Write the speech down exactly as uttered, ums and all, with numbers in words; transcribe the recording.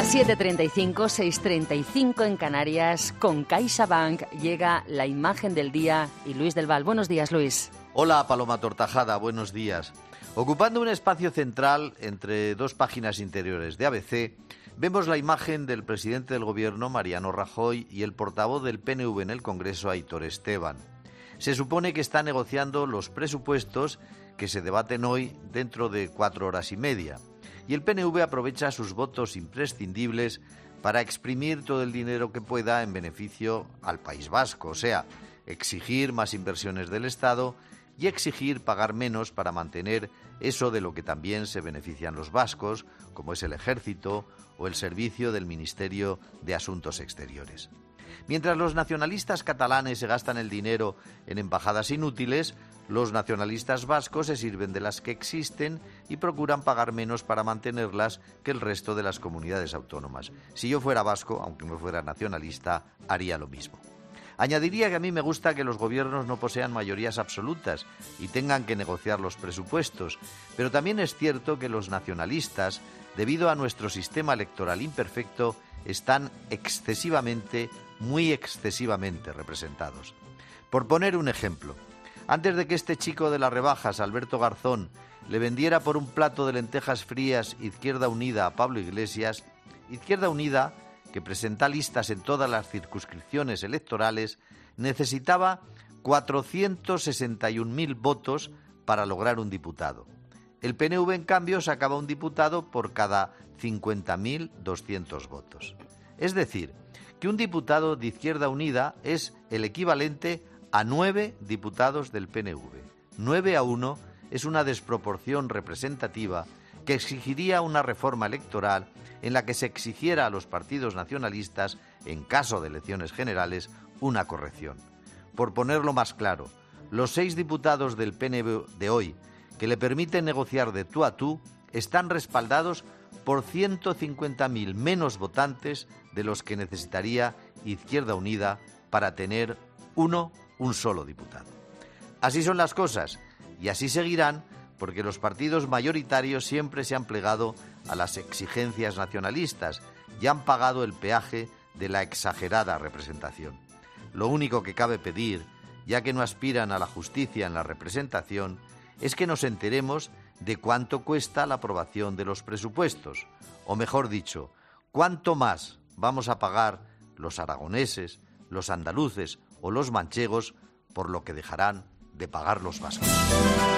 las siete treinta y cinco, seis treinta y cinco en Canarias, con CaixaBank llega la imagen del día y Luis del Val. Buenos días, Luis. Hola, Paloma Tortajada, buenos días. Ocupando un espacio central entre dos páginas interiores de A B C, vemos la imagen del presidente del Gobierno, Mariano Rajoy, y el portavoz del P N V en el Congreso, Aitor Esteban. Se supone que está negociando los presupuestos que se debaten hoy dentro de cuatro horas y media. Y el P N V aprovecha sus votos imprescindibles para exprimir todo el dinero que pueda en beneficio al País Vasco, o sea, exigir más inversiones del Estado y exigir pagar menos para mantener eso de lo que también se benefician los vascos, como es el Ejército o el servicio del Ministerio de Asuntos Exteriores. Mientras los nacionalistas catalanes se gastan el dinero en embajadas inútiles, los nacionalistas vascos se sirven de las que existen y procuran pagar menos para mantenerlas que el resto de las comunidades autónomas. Si yo fuera vasco, aunque no fuera nacionalista, haría lo mismo. Añadiría que a mí me gusta que los gobiernos no posean mayorías absolutas y tengan que negociar los presupuestos, pero también es cierto que los nacionalistas, debido a nuestro sistema electoral imperfecto, están excesivamente, muy excesivamente representados. Por poner un ejemplo, antes de que este chico de las rebajas, Alberto Garzón, le vendiera por un plato de lentejas frías Izquierda Unida a Pablo Iglesias, Izquierda Unida, que presenta listas en todas las circunscripciones electorales, necesitaba cuatrocientos sesenta y un mil votos para lograr un diputado. El P N V, en cambio, sacaba un diputado por cada cincuenta mil doscientos votos. Es decir, que un diputado de Izquierda Unida es el equivalente a nueve diputados del P N V. nueve a uno es una desproporción representativa que exigiría una reforma electoral en la que se exigiera a los partidos nacionalistas, en caso de elecciones generales, una corrección. Por ponerlo más claro, los seis diputados del P N V de hoy, que le permiten negociar de tú a tú, están respaldados por ciento cincuenta mil menos votantes de los que necesitaría Izquierda Unida para tener uno, un solo diputado. Así son las cosas, y así seguirán, porque los partidos mayoritarios siempre se han plegado a las exigencias nacionalistas y han pagado el peaje de la exagerada representación. Lo único que cabe pedir, ya que no aspiran a la justicia en la representación, es que nos enteremos de cuánto cuesta la aprobación de los presupuestos, o mejor dicho, cuánto más vamos a pagar los aragoneses, los andaluces o los manchegos por lo que dejarán de pagar los vascos.